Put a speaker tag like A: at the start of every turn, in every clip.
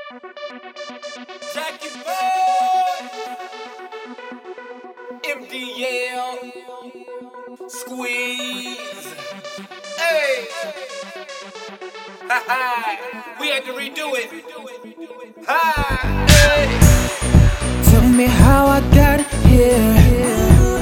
A: Jackie Boy, MDL, Squeeze. Hey, ha ha, we had to redo it. Ha, hey.
B: Tell me how I got here.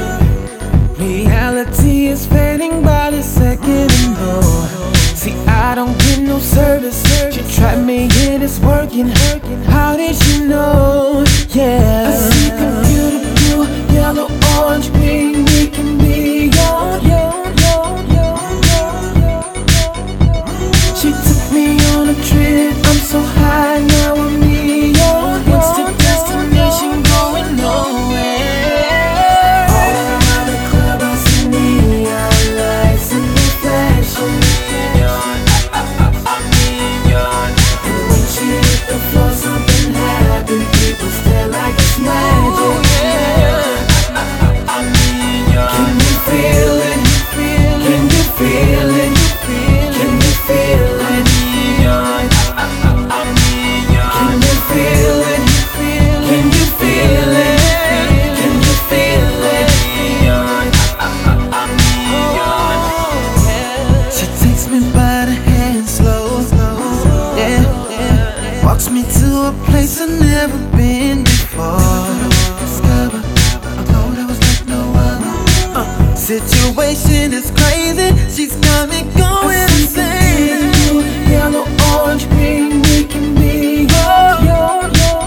B: Reality is fading by the second and more. See, I don't get no service. She tried me, it is working. How did you know? Yeah, I see computer blue, yellow, orange, green. We can be young. She took me on a trip. I'm so high now, I'm neon. What's the destination? Going nowhere. All around the club, I see neon lights and they flashing neon. I'm neon. And when she hit the floor, something happened. People stare like it's magic. I'm neon. Can you feel it? Can you feel it? Can you feel it? Neon. I'm neon. Can you feel it? Can you feel it? Can you feel it? Neon. I'm neon. She takes me by the hand slow, yeah. Walks me to a place I've never been before. Discover a glow that was like no other. Situation is crazy. She's got me going insane. Yellow, orange, green, we can be young.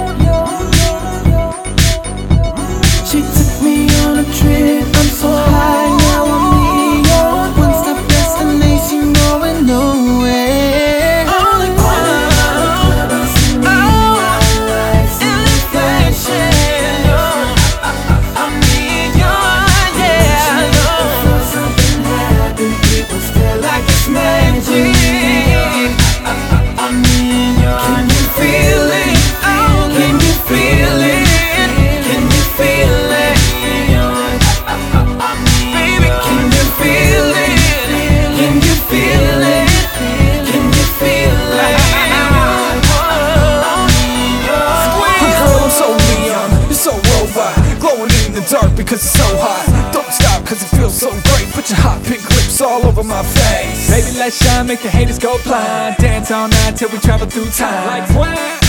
B: She took me on a trip. I'm so high now, I'm neon. One stop destination, going nowhere. All the club, I see neon lights and the flashing. I'm neon, yeah. Something happened, people stare like it's magic. I'm neon. Can you feel it? Can you feel it? Can you feel it? Neon. I'm neon. Baby, can you feel it? Can you feel it? Can you feel it?
C: Girl, I'm so neon, you're so worldwide. Glowing in the dark because it's so hot. Don't stop cause it feels so great. Put your hot pink lips all over my face.
D: Baby, let's shine, make the haters go blind. Dance all night till we travel through time. Like what?